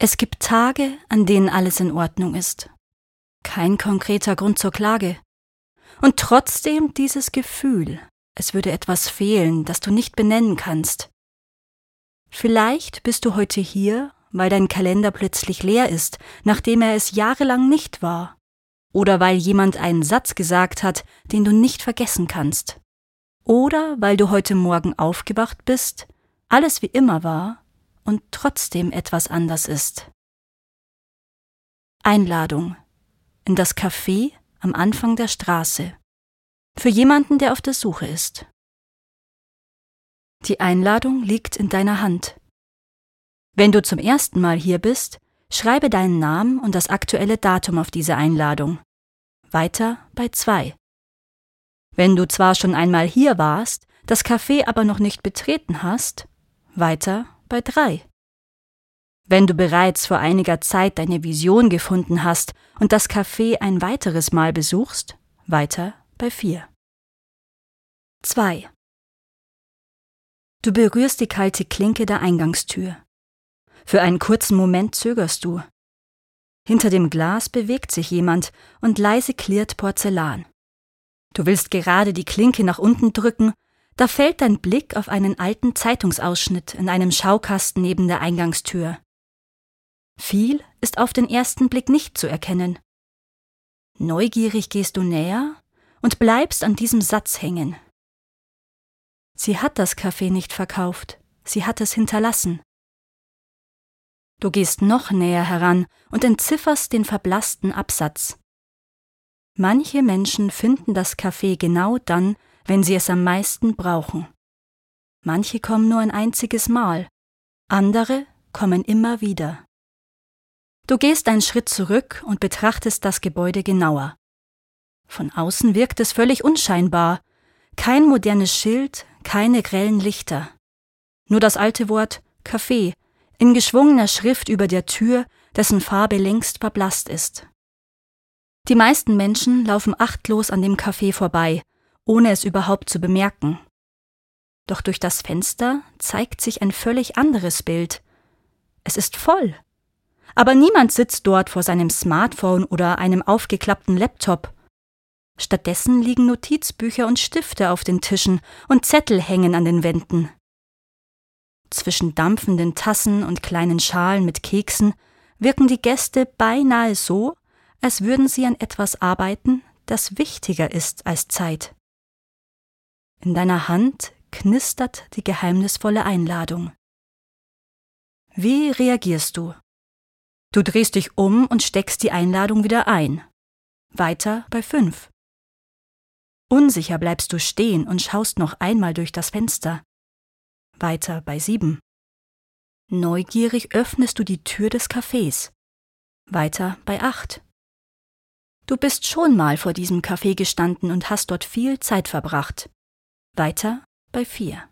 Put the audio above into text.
Es gibt Tage, an denen alles in Ordnung ist. Kein konkreter Grund zur Klage. Und trotzdem dieses Gefühl, es würde etwas fehlen, das du nicht benennen kannst. Vielleicht bist du heute hier, weil dein Kalender plötzlich leer ist, nachdem er es jahrelang nicht war. Oder weil jemand einen Satz gesagt hat, den du nicht vergessen kannst. Oder weil du heute Morgen aufgewacht bist, alles wie immer war und trotzdem etwas anders ist. Einladung in das Café am Anfang der Straße. Für jemanden, der auf der Suche ist. Die Einladung liegt in deiner Hand. Wenn du zum ersten Mal hier bist, schreibe deinen Namen und das aktuelle Datum auf diese Einladung. Weiter bei 2. Wenn du zwar schon einmal hier warst, das Café aber noch nicht betreten hast, weiter bei 3. Wenn du bereits vor einiger Zeit deine Vision gefunden hast und das Café ein weiteres Mal besuchst, weiter bei 4. 2. Du berührst die kalte Klinke der Eingangstür. Für einen kurzen Moment zögerst du. Hinter dem Glas bewegt sich jemand und leise klirrt Porzellan. Du willst gerade die Klinke nach unten drücken, da fällt dein Blick auf einen alten Zeitungsausschnitt in einem Schaukasten neben der Eingangstür. Viel ist auf den ersten Blick nicht zu erkennen. Neugierig gehst du näher und bleibst an diesem Satz hängen. Sie hat das Café nicht verkauft, sie hat es hinterlassen. Du gehst noch näher heran und entzifferst den verblassten Absatz. Manche Menschen finden das Café genau dann, wenn sie es am meisten brauchen. Manche kommen nur ein einziges Mal, andere kommen immer wieder. Du gehst einen Schritt zurück und betrachtest das Gebäude genauer. Von außen wirkt es völlig unscheinbar. Kein modernes Schild, keine grellen Lichter. Nur das alte Wort Café in geschwungener Schrift über der Tür, dessen Farbe längst verblasst ist. Die meisten Menschen laufen achtlos an dem Café vorbei, ohne es überhaupt zu bemerken. Doch durch das Fenster zeigt sich ein völlig anderes Bild. Es ist voll. Aber niemand sitzt dort vor seinem Smartphone oder einem aufgeklappten Laptop. Stattdessen liegen Notizbücher und Stifte auf den Tischen und Zettel hängen an den Wänden. Zwischen dampfenden Tassen und kleinen Schalen mit Keksen wirken die Gäste beinahe so, als würden sie an etwas arbeiten, das wichtiger ist als Zeit. In deiner Hand knistert die geheimnisvolle Einladung. Wie reagierst du? Du drehst dich um und steckst die Einladung wieder ein. Weiter bei 5. Unsicher bleibst du stehen und schaust noch einmal durch das Fenster. Weiter bei 7. Neugierig öffnest du die Tür des Cafés. Weiter bei 8. Du bist schon mal vor diesem Café gestanden und hast dort viel Zeit verbracht. Weiter bei 4.